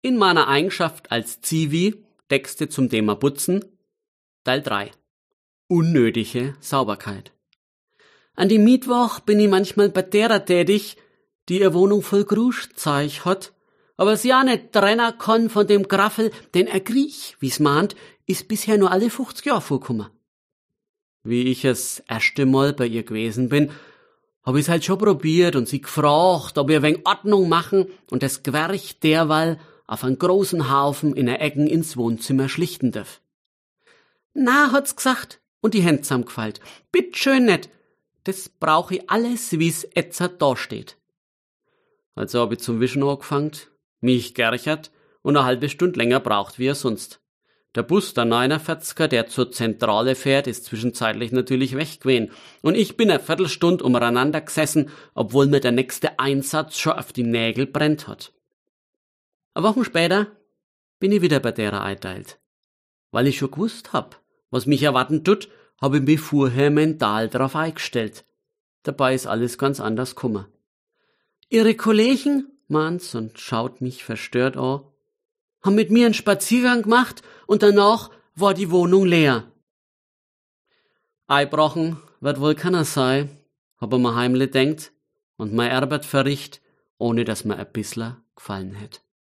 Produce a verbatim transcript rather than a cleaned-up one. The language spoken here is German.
In meiner Eigenschaft als Zivi, Texte zum Thema Putzen, Teil drei. Unnötige Sauberkeit. An die Mittwoch bin ich manchmal bei derer tätig, die ihre Wohnung voll Gruschzeug hat, aber sie auch nicht trennen kann von dem Graffel, denn ein Griech, wie's mahnt, ist bisher nur alle fünfzig Jahre vorgekommen. Wie ich das erste Mal bei ihr gewesen bin, hab ich's halt schon probiert und sie gefragt, ob ihr ein wenig Ordnung machen und das Gewerch derweil auf einen großen Haufen in der Ecken ins Wohnzimmer schlichten darf. Na, hat's gesagt und die Hände zusammengefallt. Bittschön nicht. Das brauch ich alles, wie's etzert da steht. Also hab ich zum Wischen angefangen, mich gerchert und eine halbe Stunde länger braucht wie er sonst. Der Bus, der neunundvierziger, der zur Zentrale fährt, ist zwischenzeitlich natürlich weg gewesen. Und ich bin eine Viertelstunde umeinander gesessen, obwohl mir der nächste Einsatz schon auf die Nägel brennt hat. Eine Woche später bin ich wieder bei derer einteilt. Weil ich schon gewusst hab, was mich erwarten tut, habe ich mich vorher mental darauf eingestellt. Dabei ist alles ganz anders gekommen. Ihre Kollegen, mahnt's und schaut mich verstört an, haben mit mir einen Spaziergang gemacht und danach war die Wohnung leer. Einbrochen wird wohl keiner sein, hab ich mir heimlich denkt und mein Arbeit verricht, ohne dass mir ein bissler gefallen hätt.